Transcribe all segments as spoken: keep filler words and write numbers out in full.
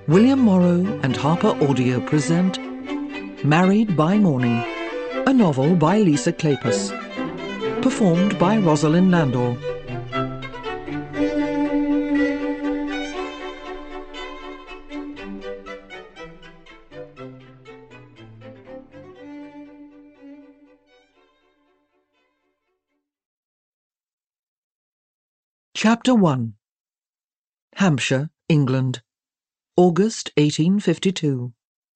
William Morrow and Harper Audio present Married by Morning, a novel by Lisa Kleypas, performed by Rosalind Landor. Chapter one. Hampshire, England, August eighteen fifty-two.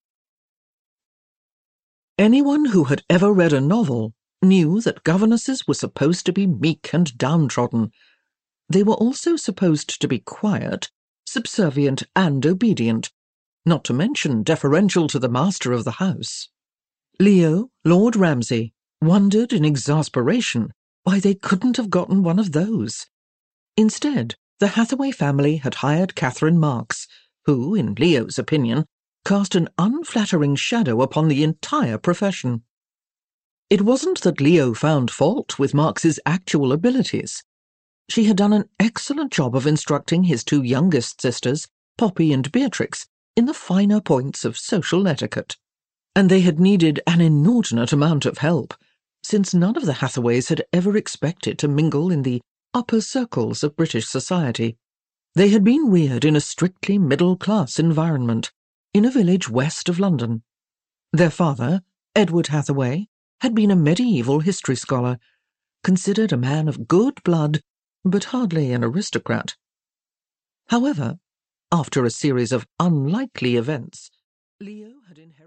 Anyone who had ever read a novel knew that governesses were supposed to be meek and downtrodden. They were also supposed to be quiet, subservient, and obedient, not to mention deferential to the master of the house. Leo, Lord Ramsay, wondered in exasperation why they couldn't have gotten one of those. Instead, the Hathaway family had hired Catherine Marks, who, in Leo's opinion, cast an unflattering shadow upon the entire profession. It wasn't that Leo found fault with Marks's actual abilities. She had done an excellent job of instructing his two youngest sisters, Poppy and Beatrix, in the finer points of social etiquette. And they had needed an inordinate amount of help, since none of the Hathaways had ever expected to mingle in the upper circles of British society. They had been reared in a strictly middle-class environment, in a village west of London. Their father, Edward Hathaway, had been a medieval history scholar, considered a man of good blood, but hardly an aristocrat. However, after a series of unlikely events, Leo had inherited